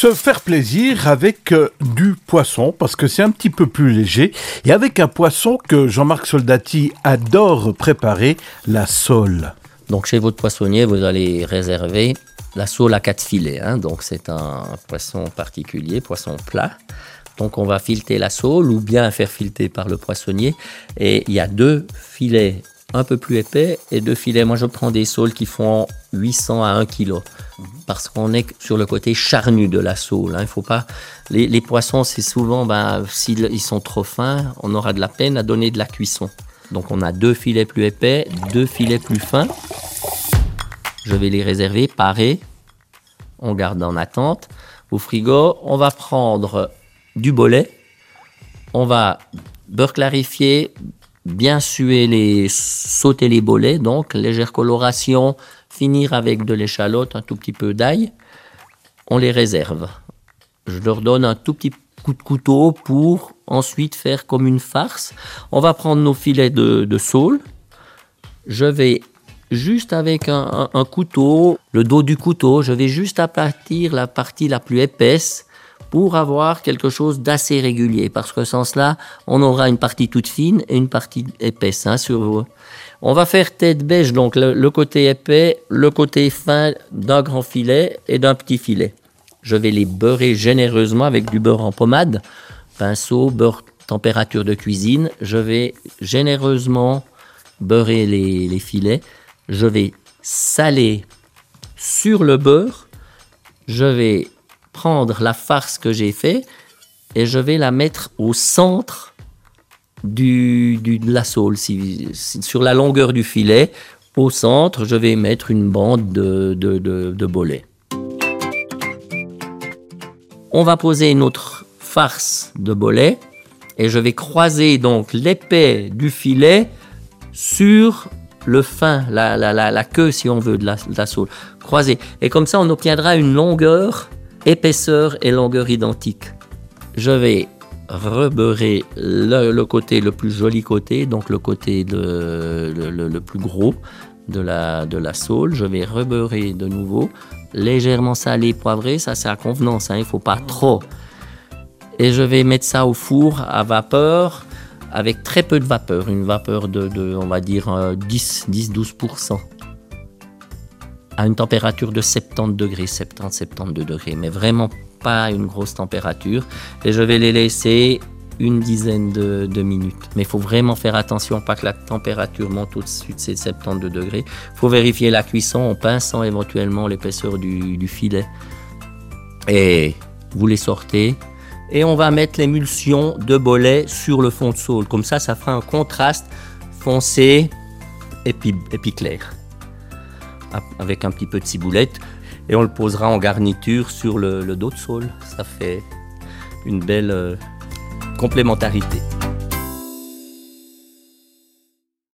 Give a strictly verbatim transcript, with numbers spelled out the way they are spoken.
Se faire plaisir avec euh, du poisson, parce que c'est un petit peu plus léger, et avec un poisson que Jean-Marc Soldati adore préparer, la sole. Donc chez votre poissonnier, vous allez réserver la sole à quatre filets. Hein. Donc c'est un poisson particulier, poisson plat. Donc on va fileter la sole ou bien faire fileter par le poissonnier. Et il y a deux filets un peu plus épais et deux filets. Moi je prends des soles qui font huit cents à un kilo. Parce qu'on est sur le côté charnu de la sole. Hein. Il faut pas... les, les poissons, c'est souvent, ben, s'ils sont trop fins, on aura de la peine à donner de la cuisson. Donc on a deux filets plus épais, deux filets plus fins. Je vais les réserver, parer. On garde en attente. Au frigo, on va prendre du bolet. On va beurre clarifié, bien suer les, sauter les bolets, donc légère coloration, finir avec de l'échalote, un tout petit peu d'ail. On les réserve. Je leur donne un tout petit coup de couteau pour ensuite faire comme une farce. On va prendre nos filets de, de sole. Je vais juste avec un, un, un couteau, le dos du couteau, je vais juste aplatir la partie la plus épaisse pour avoir quelque chose d'assez régulier. Parce que sans cela, on aura une partie toute fine et une partie épaisse. Hein, sur... On va faire tête bêche, donc le, le côté épais, le côté fin d'un grand filet et d'un petit filet. Je vais les beurrer généreusement avec du beurre en pommade, pinceau, beurre température de cuisine. Je vais généreusement beurrer les, les filets. Je vais saler sur le beurre. Je vais prendre la farce que j'ai faite et je vais la mettre au centre du, du, de la sole, si, si, sur la longueur du filet. Au centre, je vais mettre une bande de, de, de, de bolet. On va poser une autre farce de bolet et je vais croiser donc l'épais du filet sur le fin, la, la, la, la queue si on veut de la, de la sole. Croiser. Et comme ça, on obtiendra une longueur, épaisseur et longueur identique. Je vais rebeurrer le, le côté, le plus joli côté, donc le côté de, le, le, le plus gros de la, de la sole. Je vais rebeurrer de nouveau. Légèrement salé, poivré, ça c'est à convenance, hein, il ne faut pas trop. Et je vais mettre ça au four à vapeur, avec très peu de vapeur, une vapeur de, de on va dire, euh, dix à douze pour cent. À une température de soixante-dix degrés, soixante-dix à soixante-douze degrés, mais vraiment pas une grosse température. Et je vais les laisser une dizaine de, de minutes. Mais il faut vraiment faire attention, pas que la température monte au-dessus de ces soixante-douze degrés. Il faut vérifier la cuisson en pinçant éventuellement l'épaisseur du, du filet. Et vous les sortez. Et on va mettre l'émulsion de bolet sur le fond de sole. Comme ça, ça fera un contraste foncé et puis, et puis clair. Avec un petit peu de ciboulette. Et on le posera en garniture sur le, le dos de sole. Ça fait une belle... Euh, complémentarité.